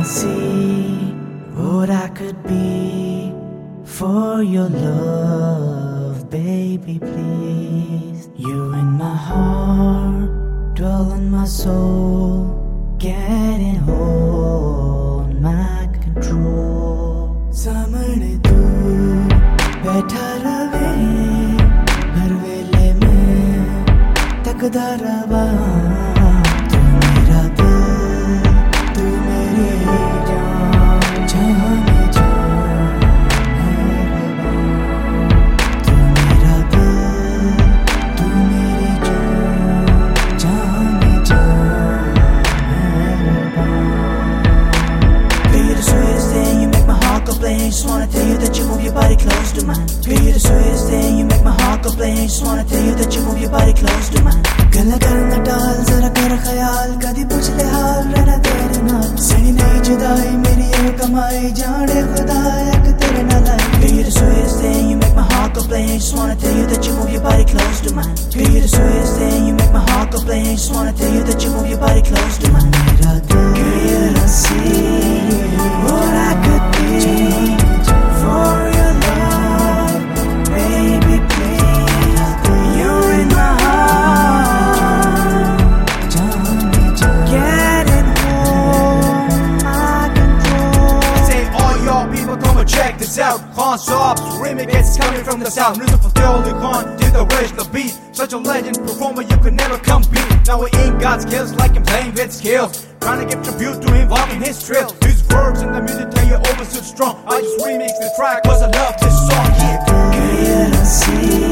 see what I could be for your love, baby, please. You in my heart, dwell in my soul, getting hold my control. सामने तू बैठा रहे हर वेले में तकदा रवा तू मेरा दिल तू मेरी जान जहाँ में जान मेहरबान तू मेरा दिल तू मेरी जान जहाँ में जान मेहरबान. Girl, you're the sweetest thing, you make my heart go blank. Just wanna tell you that you move your body close to mine. Girl, you're the sweetest thing, you make my heart go blank. Just wanna tell you that you move your body close to mine. गला करना डाल जरा कर ख्याल कदी पूछ ले हाल रहना तेरे नाल सही नहीं जुदाई मेरी ये कमाई जाने खुदा एक तेरे नाल है. Girl, you're the sweetest thing, you make my heart go blank. Just wanna tell you that you move your body close to mine. Girl, you're the sweetest thing, you make my heart go blank. Just wanna tell you that you move your body close to mine. मेरा दिल girl, you don't see what I could be for your love, baby, please. You're in my heart, getting home, my control. Say all y'all people come and check this out. Khan Saab's remix is coming from the south. Music for Theoli Khan did the rest the beat. Such a legend performer you could never compete. Now he ain't got skills like him playing with skills. Trying to give tribute to him walking his trail. His verbs in the music tell you overstood strong. I just remix the track cause I love this song, yeah. Girl, you don't see